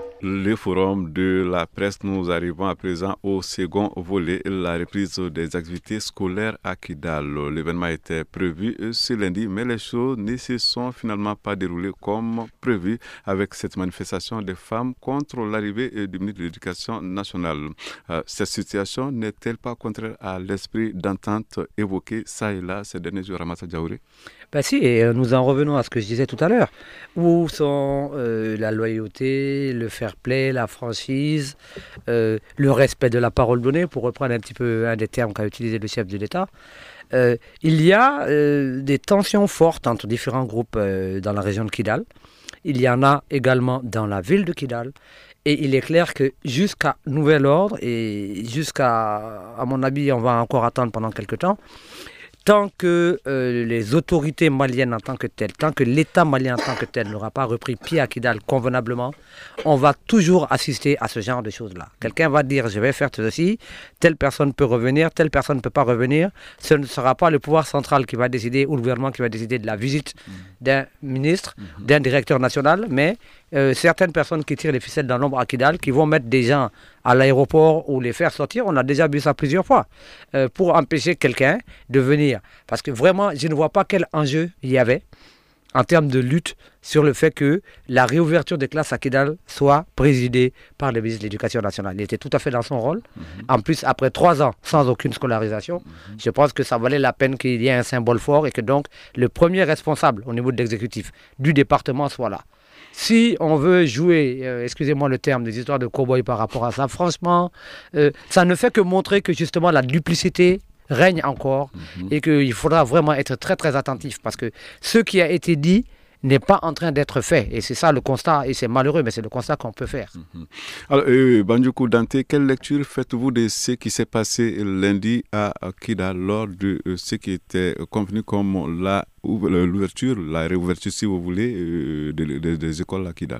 Le forum de la presse, nous arrivons à présent au second volet, la reprise des activités scolaires à Kidal. L'événement était prévu ce lundi, mais les choses ne se sont finalement pas déroulées comme prévu avec cette manifestation des femmes contre l'arrivée du ministre de l'Éducation nationale. Euh, cette situation n'est-elle pas contraire à l'esprit d'entente évoqué ça et là ces derniers jours, Ramata Diaouré? Ben si, et nous en revenons à ce que je disais tout à l'heure. Où sont euh, la loyauté, le fair play, la franchise, euh, le respect de la parole donnée, pour reprendre un petit peu un des termes qu'a utilisé le chef de l'État. Euh, il y a euh, des tensions fortes entre différents groupes euh, dans la région de Kidal. Il y en a également dans la ville de Kidal. Et il est clair que jusqu'à nouvel ordre, et jusqu'à, à mon avis, on va encore attendre pendant quelques temps, tant que euh, les autorités maliennes en tant que telles, tant que l'État malien en tant que tel n'aura pas repris pied à Kidal convenablement, on va toujours assister à ce genre de choses-là. Quelqu'un va dire, je vais faire ceci, telle personne peut revenir, telle personne ne peut pas revenir. Ce ne sera pas le pouvoir central qui va décider, ou le gouvernement qui va décider de la visite d'un ministre, d'un directeur national, mais euh, certaines personnes qui tirent les ficelles dans l'ombre à Kidal, qui vont mettre des gens à l'aéroport ou les faire sortir, on a déjà vu ça plusieurs fois, euh, pour empêcher quelqu'un de venir. Parce que vraiment, je ne vois pas quel enjeu il y avait en termes de lutte sur le fait que la réouverture des classes à Kidal soit présidée par le ministre de l'Éducation nationale. Il était tout à fait dans son rôle. Mm-hmm. En plus, après trois ans sans aucune scolarisation, mm-hmm. je pense que ça valait la peine qu'il y ait un symbole fort et que donc le premier responsable au niveau de l'exécutif du département soit là. Si on veut jouer, euh, excusez-moi le terme, des histoires de cow-boy par rapport à ça, franchement, euh, ça ne fait que montrer que justement la duplicité règne encore mmh. et qu'il faudra vraiment être très très attentif parce que ce qui a été dit n'est pas en train d'être fait. Et c'est ça le constat, et c'est malheureux, mais c'est le constat qu'on peut faire. Mmh. Alors, euh, Bandjoku Dante, quelle lecture faites-vous de ce qui s'est passé lundi à Kidal lors de euh, ce qui était convenu comme la, l'ouverture, la réouverture, si vous voulez, euh, des, des, des écoles à Kidal?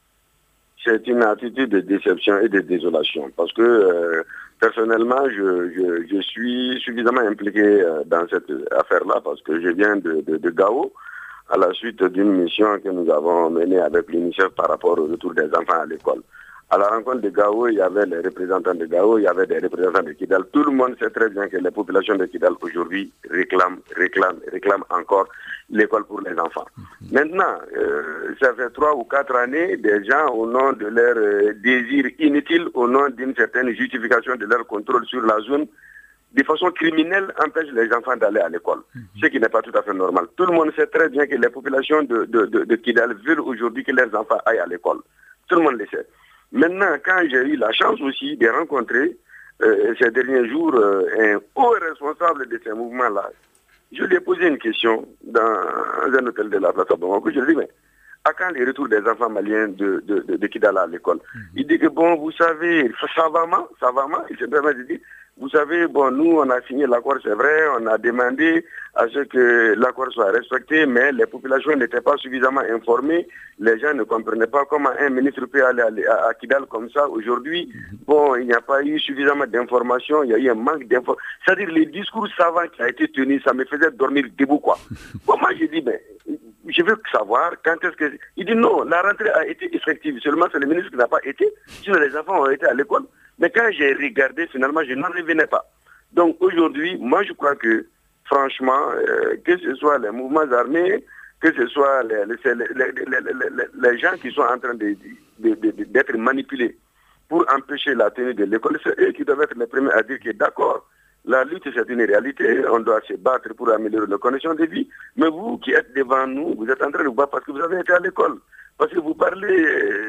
C'est une attitude de déception et de désolation parce que euh, personnellement, je, je, je suis suffisamment impliqué euh, dans cette affaire-là parce que je viens de, de, de Gao à la suite d'une mission que nous avons menée avec l'UNICEF par rapport au retour des enfants à l'école. À la rencontre de Gao, il y avait les représentants de Gao, il y avait des représentants de Kidal. Tout le monde sait très bien que les populations de Kidal aujourd'hui réclament, réclament, réclament encore l'école pour les enfants. Mmh. Maintenant, euh, ça fait trois ou quatre années, des gens, au nom de leur euh, désir inutile, au nom d'une certaine justification de leur contrôle sur la zone, de façon criminelle, empêchent les enfants d'aller à l'école. Mmh. Ce qui n'est pas tout à fait normal. Tout le monde sait très bien que les populations de, de, de, de Kidal veulent aujourd'hui que leurs enfants aillent à l'école. Tout le monde le sait. Maintenant, quand j'ai eu la chance aussi de rencontrer euh, ces derniers jours euh, un haut responsable de ces mouvements-là, je lui ai posé une question dans un hôtel de la place à Bamako. Je lui ai dit, mais à quand les retours des enfants maliens de, de, de, de Kidal à l'école? Mmh. Il dit que bon, vous savez, savamment, savamment, il se permet de dire, vous savez, bon, nous, on a signé l'accord, c'est vrai, on a demandé à ce que l'accord soit respecté, mais les populations n'étaient pas suffisamment informées, les gens ne comprenaient pas comment un ministre peut aller à, à Kidal comme ça. Aujourd'hui, bon, il n'y a pas eu suffisamment d'informations, il y a eu un manque d'informations. C'est-à-dire, les discours savants qui a été tenu, ça me faisait dormir debout, quoi. Bon, moi, j'ai dit, ben, je veux savoir quand est-ce que... Il dit non, la rentrée a été effective, seulement c'est le ministre qui n'a pas été, sinon les enfants ont été à l'école. Mais quand j'ai regardé, finalement, je n'en revenais pas. Donc aujourd'hui, moi je crois que, franchement, euh, que ce soit les mouvements armés, que ce soit les, les, les, les, les, les gens qui sont en train de, de, de, de, d'être manipulés pour empêcher la tenue de l'école, c'est eux qui doivent être les premiers à dire que d'accord, la lutte c'est une réalité, on doit se battre pour améliorer les conditions de vie. Mais vous qui êtes devant nous, vous êtes en train de vous battre parce que vous avez été à l'école. Parce que vous parlez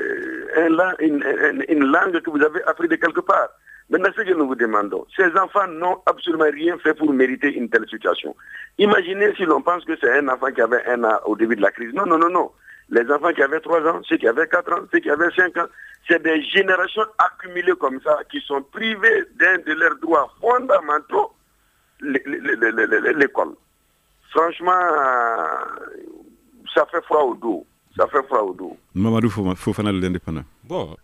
une, une, une, une langue que vous avez appris de quelque part. Maintenant, ce que nous vous demandons, ces enfants n'ont absolument rien fait pour mériter une telle situation. Imaginez si l'on pense que c'est un enfant qui avait un an au début de la crise. Non, non, non, non. Les enfants qui avaient trois ans, ceux qui avaient quatre ans, ceux qui avaient cinq ans, c'est des générations accumulées comme ça qui sont privées d'un de leurs droits fondamentaux, l'école. Franchement, ça fait froid au dos. Ça fait froid au dos. Mamadou Fofana de l'Indépendant. Bon,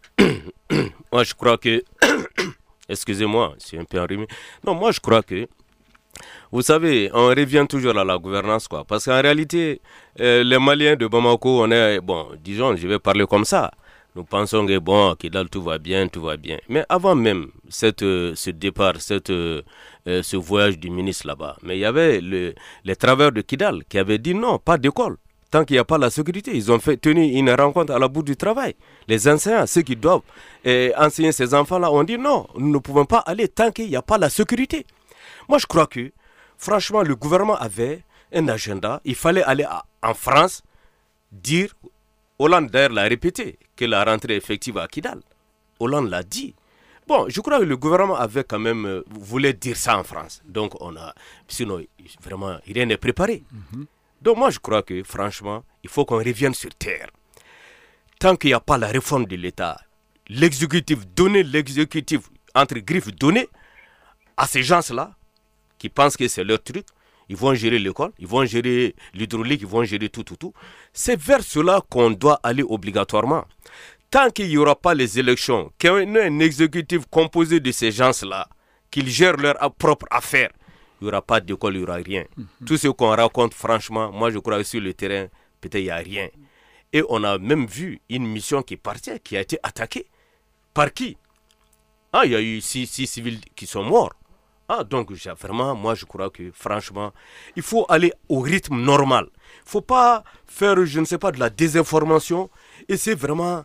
moi je crois que... Excusez-moi, c'est un peu enrhumé. Non, moi je crois que... Vous savez, on revient toujours à la gouvernance, quoi. Parce qu'en réalité, euh, les Maliens de Bamako, on est... Bon, disons, je vais parler comme ça. Nous pensons que, bon, Kidal, tout va bien, tout va bien. Mais avant même cette, euh, ce départ, cette, euh, euh, ce voyage du ministre là-bas, mais il y avait le, les travailleurs de Kidal qui avaient dit non, pas d'école. Tant qu'il n'y a pas la sécurité, ils ont fait tenir une rencontre à la bout du travail. Les enseignants, ceux qui doivent eh, enseigner ces enfants-là, ont dit non, nous ne pouvons pas aller tant qu'il n'y a pas la sécurité. Moi, je crois que, franchement, le gouvernement avait un agenda. Il fallait aller à, en France, dire, Hollande d'ailleurs l'a répété, que la rentrée effective à Kidal. Hollande l'a dit. Bon, je crois que le gouvernement avait quand même euh, voulu dire ça en France. Donc, on a, sinon, vraiment, rien n'est préparé. Mm-hmm. Donc moi je crois que franchement, il faut qu'on revienne sur terre. Tant qu'il n'y a pas la réforme de l'État, l'exécutif, donner l'exécutif entre griffes, donner à ces gens-là qui pensent que c'est leur truc, ils vont gérer l'école, ils vont gérer l'hydraulique, ils vont gérer tout, tout, tout. C'est vers cela qu'on doit aller obligatoirement. Tant qu'il n'y aura pas les élections, qu'il y ait un exécutif composé de ces gens-là, qu'ils gèrent leurs propres affaires, il n'y aura pas d'école, il n'y aura rien. Mm-hmm. Tout ce qu'on raconte, franchement, moi je crois que sur le terrain, peut-être il n'y a rien. Et on a même vu une mission qui partait, qui a été attaquée. Par qui? Ah, il y a eu six, six civils qui sont morts. Ah, donc vraiment, moi je crois que franchement, il faut aller au rythme normal. Il ne faut pas faire, je ne sais pas, de la désinformation. Et c'est vraiment,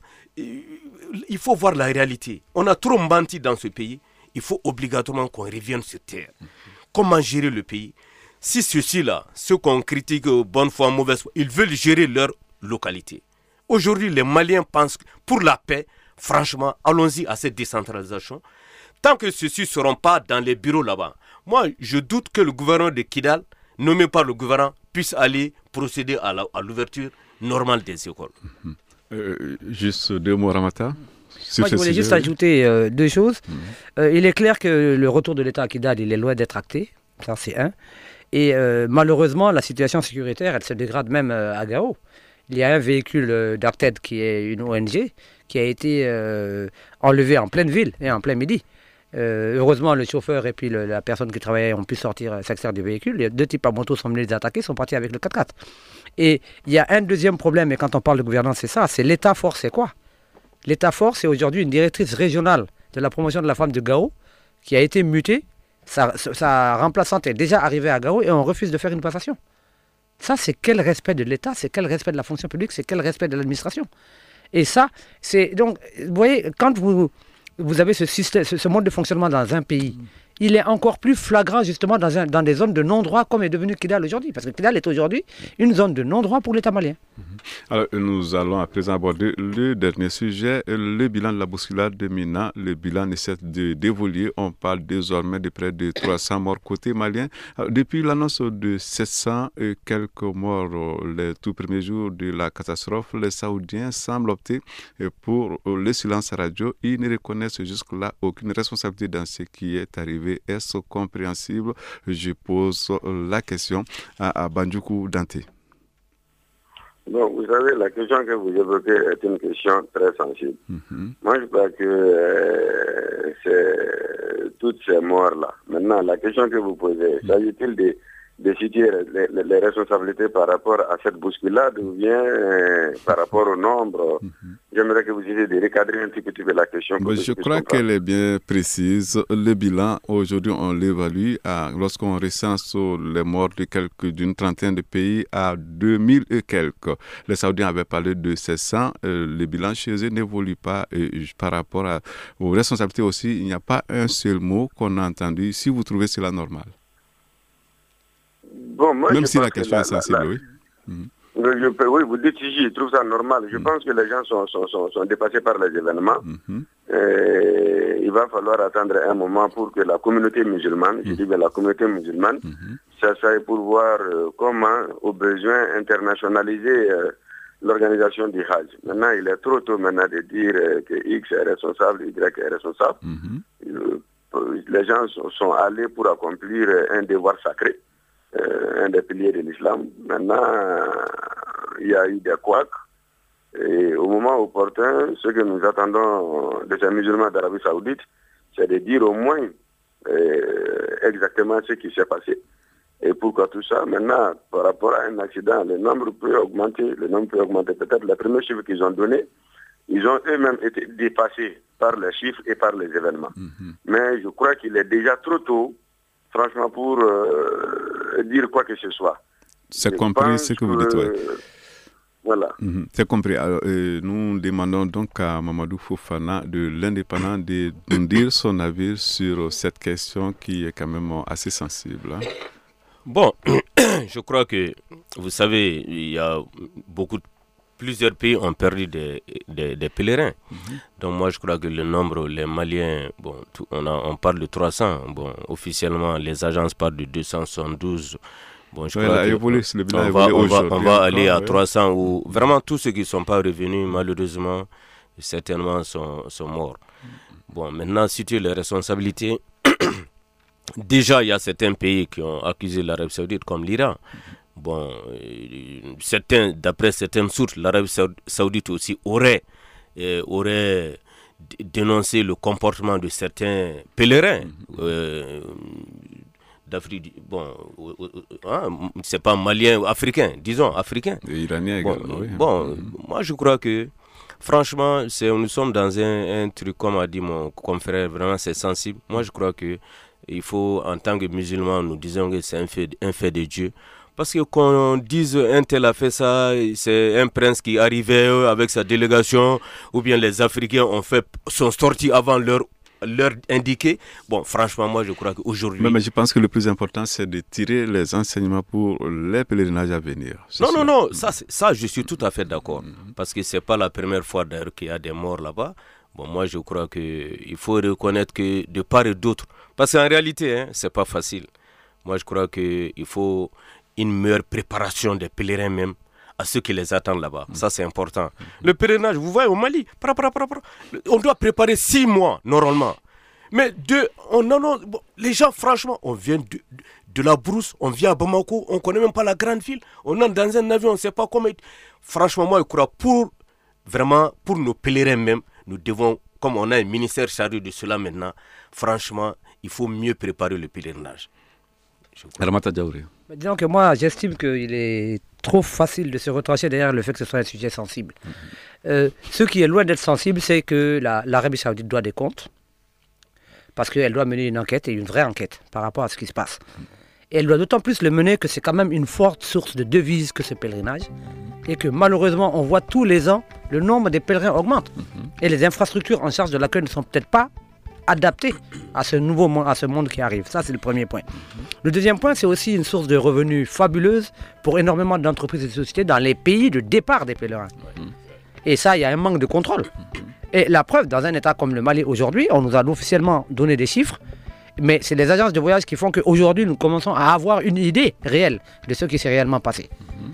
il faut voir la réalité. On a trop menti dans ce pays. Il faut obligatoirement qu'on revienne sur terre. Comment gérer le pays? Si ceux-ci-là, ceux qu'on critique bonne foi, mauvaise foi, ils veulent gérer leur localité. Aujourd'hui, les Maliens pensent que pour la paix, franchement, allons-y à cette décentralisation. Tant que ceux-ci ne seront pas dans les bureaux là-bas, moi, je doute que le gouvernement de Kidal, nommé par le gouvernement, puisse aller procéder à, la, à l'ouverture normale des écoles. Mmh. Euh, juste deux mots, Ramata. Moi, je voulais juste ajouter euh, deux choses. Mmh. Euh, il est clair que le retour de l'État à Kidal, il est loin d'être acté. Ça, c'est un. Et euh, malheureusement, la situation sécuritaire, elle se dégrade même euh, à Gao. Il y a un véhicule euh, d'Arted, qui est une O N G, qui a été euh, enlevé en pleine ville et en plein midi. Euh, heureusement, le chauffeur et puis le, la personne qui travaillait ont pu sortir, s'extraire du véhicule. Les deux types à moto sont venus les attaquer, sont partis avec le quatre-quatre. Et il y a un deuxième problème, et quand on parle de gouvernance, c'est ça, c'est l'État-fort, c'est quoi? L'État-fort, c'est aujourd'hui une directrice régionale de la promotion de la femme de Gao qui a été mutée. Sa, sa remplaçante est déjà arrivée à Gao et on refuse de faire une passation. Ça, c'est quel respect de l'État, c'est quel respect de la fonction publique, c'est quel respect de l'administration. Et ça, c'est... Donc, vous voyez, quand vous, vous avez ce, système, ce, ce mode de fonctionnement dans un pays, il est encore plus flagrant justement dans, un, dans des zones de non-droit comme est devenu Kidal aujourd'hui. Parce que Kidal est aujourd'hui une zone de non-droit pour l'État malien. Alors, nous allons à présent aborder le dernier sujet, le bilan de la bousculade de Mina. Le bilan ne cesse de d'évoluer. On parle désormais de près de trois cents morts côté malien. Alors, depuis l'annonce de sept cents et quelques morts les tout premiers jours de la catastrophe, les Saoudiens semblent opter pour le silence radio. Ils ne reconnaissent jusque-là aucune responsabilité dans ce qui est arrivé. Est-ce compréhensible? Je pose la question à, à Bandjougou Dante. Bon, vous savez, la question que vous évoquez est une question très sensible. Mm-hmm. Moi, je crois que euh, c'est toutes ces morts-là. Maintenant, la question que vous posez, mm-hmm. s'agit-il de, de situer les, les, les responsabilités par rapport à cette bousculade ou bien euh, par rapport au nombre? Mm-hmm. J'aimerais que vous ayez de recadrer un petit peu la question. Bon, je crois qu'elle est bien précise. Le bilan, aujourd'hui, on l'évalue à, lorsqu'on recense les morts de quelques, d'une trentaine de pays à deux mille et quelques. Les Saoudiens avaient parlé de sept cents. Euh, le bilan chez eux n'évolue pas euh, par rapport à, aux responsabilités aussi. Il n'y a pas un seul mot qu'on a entendu. Si vous trouvez cela normal. Bon, moi, Même si la question la, est sensible, la, la... oui. Mm-hmm. Je peux, oui, vous dites si je trouve ça normal. Je mmh. pense que les gens sont, sont, sont, sont dépassés par les événements. Mmh. Et il va falloir attendre un moment pour que la communauté musulmane, mmh. je dis bien la communauté musulmane, mmh. s'asseye pour voir euh, comment, au besoin, internationaliser euh, l'organisation du Hajj. Maintenant, il est trop tôt maintenant de dire euh, que X est responsable, Y est responsable. Mmh. Euh, les gens sont, sont allés pour accomplir un devoir sacré. Euh, un des piliers de l'islam. Maintenant, il y a eu des couacs. Et au moment opportun, ce que nous attendons de ces musulmans d'Arabie Saoudite, c'est de dire au moins euh, exactement ce qui s'est passé. Et pourquoi tout ça? Maintenant, par rapport à un accident, le nombre peut augmenter, le nombre peut augmenter. Peut-être les premiers chiffres qu'ils ont donnés, ils ont eux-mêmes été dépassés par les chiffres et par les événements. Mm-hmm. Mais je crois qu'il est déjà trop tôt, franchement, pour euh, dire quoi que ce soit. C'est je compris ce que vous dites, oui. Voilà. Mm-hmm. C'est compris. Alors, euh, nous demandons donc à Mamadou Fofana de l'Indépendant de nous dire son avis sur cette question qui est quand même assez sensible. Hein. Bon, je crois que, vous savez, il y a beaucoup, plusieurs pays ont perdu des, des, des pèlerins. Mm-hmm. Donc moi, je crois que le nombre, les Maliens, bon, tout, on, a, on parle de trois cents. Bon, officiellement, les agences parlent de deux cent soixante-douze. Bon, je ouais, crois là, que évolue, le on, va, on, va, on va aller à ouais. trois cents où vraiment tous ceux qui ne sont pas revenus, malheureusement, certainement sont, sont morts. Bon, maintenant, situer les responsabilités, déjà, il y a certains pays qui ont accusé l'Arabie Saoudite, comme l'Iran. Bon, certains, d'après certaines sources, l'Arabie Saoudite aussi aurait, euh, aurait dénoncé le comportement de certains pèlerins. Euh, d'Afrique, bon, hein, c'est pas malien ou africain, disons africain. Et iranien bon, également, oui. Bon, mmh. moi je crois que, franchement, c'est, nous sommes dans un, un truc, comme a dit mon confrère, vraiment c'est sensible. Moi je crois que il faut, en tant que musulmans, nous disons que c'est un fait, un fait de Dieu. Parce que qu'on dise un tel a fait ça, c'est un prince qui arrivait avec sa délégation, ou bien les Africains ont fait, sont sortis avant leur leur indiquer. Bon, franchement, moi, je crois qu'aujourd'hui... Mais, mais je pense que le plus important, c'est de tirer les enseignements pour les pèlerinages à venir. Non, non, non, ça, ça, je suis tout à fait d'accord. Mm-hmm. Parce que ce n'est pas la première fois, d'ailleurs, qu'il y a des morts là-bas. Bon, moi, je crois qu'il faut reconnaître que de part et d'autre, parce qu'en réalité, hein, ce n'est pas facile. Moi, je crois qu'il faut une meilleure préparation des pèlerins même, à ceux qui les attendent là-bas. Mmh. Ça, c'est important. Mmh. Le pèlerinage, vous voyez, au Mali, pra, pra, pra, pra, on doit préparer six mois, normalement. Mais deux, on, non, non, bon, les gens, franchement, on vient de, de, de la brousse, on vient à Bamako, on ne connaît même pas la grande ville, on est dans un avion, on ne sait pas comment... Franchement, moi, je crois, pour, vraiment, pour nos pèlerins même, nous devons, comme on a un ministère chargé de cela maintenant, franchement, il faut mieux préparer le pèlerinage. Ramata Diaouré. Disons que moi, j'estime qu'il est trop facile de se retrancher derrière le fait que ce soit un sujet sensible. Mmh. Euh, ce qui est loin d'être sensible, c'est que la, l'Arabie Saoudite doit des comptes, parce qu'elle doit mener une enquête, et une vraie enquête, par rapport à ce qui se passe. Mmh. Et elle doit d'autant plus le mener que c'est quand même une forte source de devises que ce pèlerinage, mmh. et que malheureusement, on voit tous les ans, le nombre des pèlerins augmente. Mmh. Et les infrastructures en charge de l'accueil ne sont peut-être pas adapté à ce nouveau monde, à ce monde qui arrive. Ça, c'est le premier point. Le deuxième point, c'est aussi une source de revenus fabuleuse pour énormément d'entreprises et de sociétés dans les pays de départ des pèlerins. Et ça, il y a un manque de contrôle. Et la preuve, dans un état comme le Mali aujourd'hui, on nous a officiellement donné des chiffres, mais c'est les agences de voyage qui font qu'aujourd'hui, nous commençons à avoir une idée réelle de ce qui s'est réellement passé.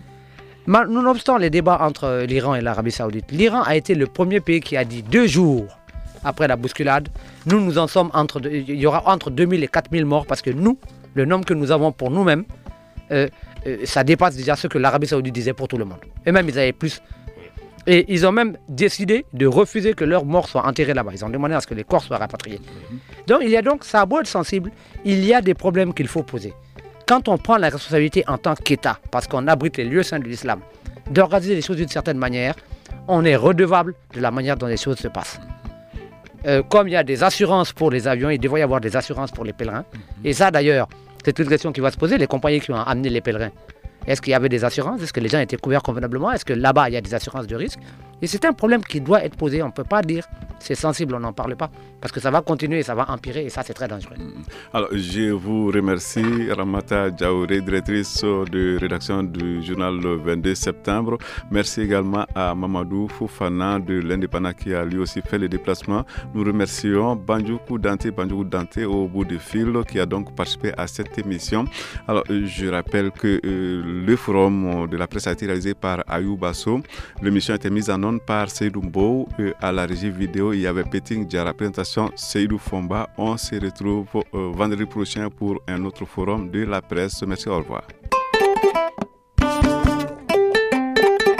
Nonobstant les débats entre l'Iran et l'Arabie Saoudite, l'Iran a été le premier pays qui a dit deux jours après la bousculade, nous, nous en sommes entre, il y aura entre deux mille et quatre mille morts parce que nous, le nombre que nous avons pour nous-mêmes, euh, euh, ça dépasse déjà ce que l'Arabie Saoudite disait pour tout le monde. Et même, ils avaient plus. Et ils ont même décidé de refuser que leurs morts soient enterrés là-bas. Ils ont demandé à ce que les corps soient rapatriés. Donc, il y a donc, ça a beau être sensible, il y a des problèmes qu'il faut poser. Quand on prend la responsabilité en tant qu'État, parce qu'on abrite les lieux saints de l'islam, d'organiser les choses d'une certaine manière, on est redevable de la manière dont les choses se passent. Euh, comme il y a des assurances pour les avions, il devrait y avoir des assurances pour les pèlerins. Mm-hmm. Et ça d'ailleurs, c'est une question qui va se poser, les compagnies qui ont amené les pèlerins. Est-ce qu'il y avait des assurances? Est-ce que les gens étaient couverts convenablement? Est-ce que là-bas, il y a des assurances de risque? Et c'est un problème qui doit être posé. On ne peut pas dire c'est sensible, on n'en parle pas. Parce que ça va continuer, ça va empirer et ça, c'est très dangereux. Alors, je vous remercie, Ramata Diaouré, directrice de rédaction du journal le vingt-deux septembre. Merci également à Mamadou Fofana de l'Indépendant qui a lui aussi fait le déplacement. Nous remercions Bandjougou Dante, Bandjougou Dante au bout du fil qui a donc participé à cette émission. Alors, je rappelle que euh, le forum de la presse a été réalisé par Ayou Basso. L'émission a été mise en onde par Seydou Mbou. À la régie vidéo, il y avait Peting Diara, présentation Seydou Fomba. On se retrouve euh, vendredi prochain pour un autre forum de la presse. Merci, au revoir.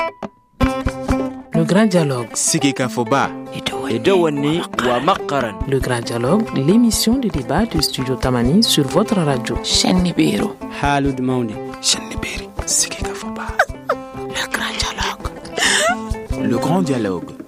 Grand Dialogue. Sigi Kafoba. Edouani wa Makaran. Le Grand Dialogue, l'émission de débat du studio Tamani sur votre radio. Chenibiro. Halud Mauni. Chenibiri. Sigi Kafoba. Le Grand Dialogue. Le Grand Dialogue.